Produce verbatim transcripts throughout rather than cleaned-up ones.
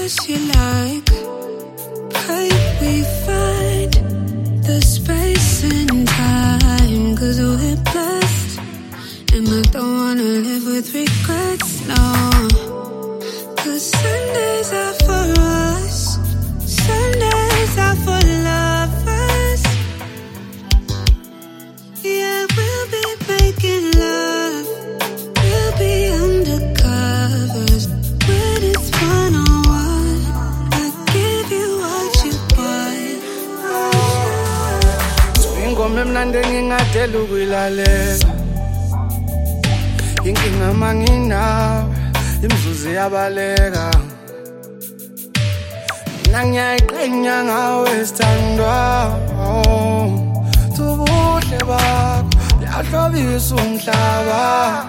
as you like. Can we find the space and time? Cause we're blessed, and I don't wanna live with regrets, no. Cause Sundays are for us, Sundays are for lovers. Yeah, we'll be making love, we'll be undercovers. When it's one on one, I give you what you want. Swingome mnande ngingadela ukuyilalela. Inkinga manginawe, imzuzu yabaleka. Mina ngiyayiqhenya ngawe sithandwa. Ubuhle bakho buyahlobisa umhlaba.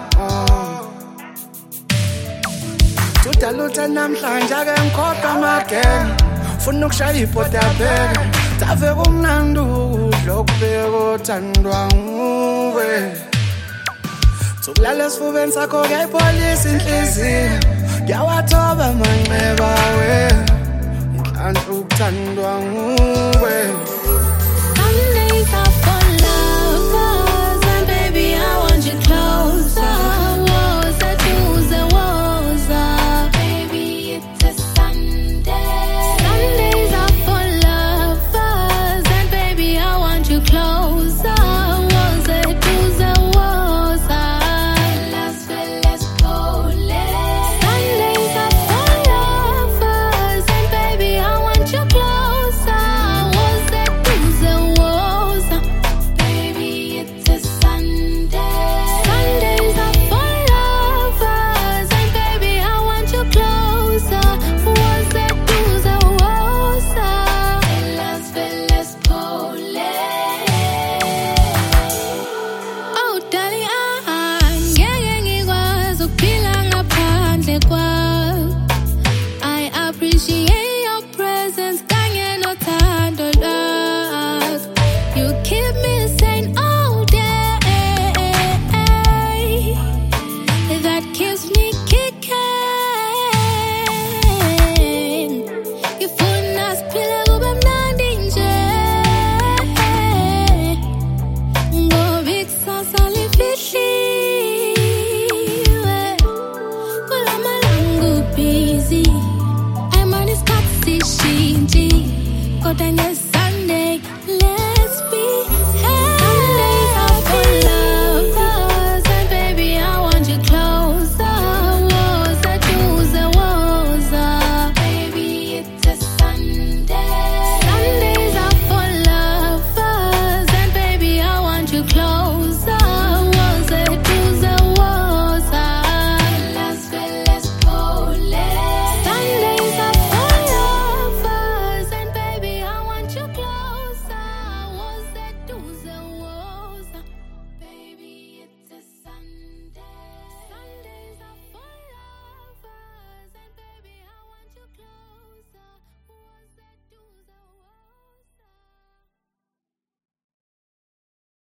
Tudalutha namhlanje ake ngikhohlwa amagenge. Funa ukushaya ibhoda yaphela. Tave kumnandi ukudla okubeka othandwa nguwe. Sokulala esifubeni sakho kuyayipholisa inhliziyo. Ngiyawathoba amanxeba we. Inhlanhla ukuthandwa nguwe. Sundays are for lovers, and baby I want you closer. Woza, doza, woza, baby it's a Sunday. Sundays are for lovers, and baby I want you closer. Woza, doza, woza, las velas pole. Sundays are for lovers, and baby I want you closer. Woza, doza, woza, baby it's a Sunday. Sundays are for lovers, and baby I want you closer. Woza, doza, woza, las velas pole. Oh darling, angeke ngikwazi ukuphila ngaphandle kwakho. I appreciate your presence kanye nothando lwakho. You keep me sane all day, that keeps me kicking. Ngifuna siphile kube mnandi nje, ngoba ikusasa lifihliwe. Kulamalanga ubusy, ayimani isikhathi sishintshe, kodwa ngeke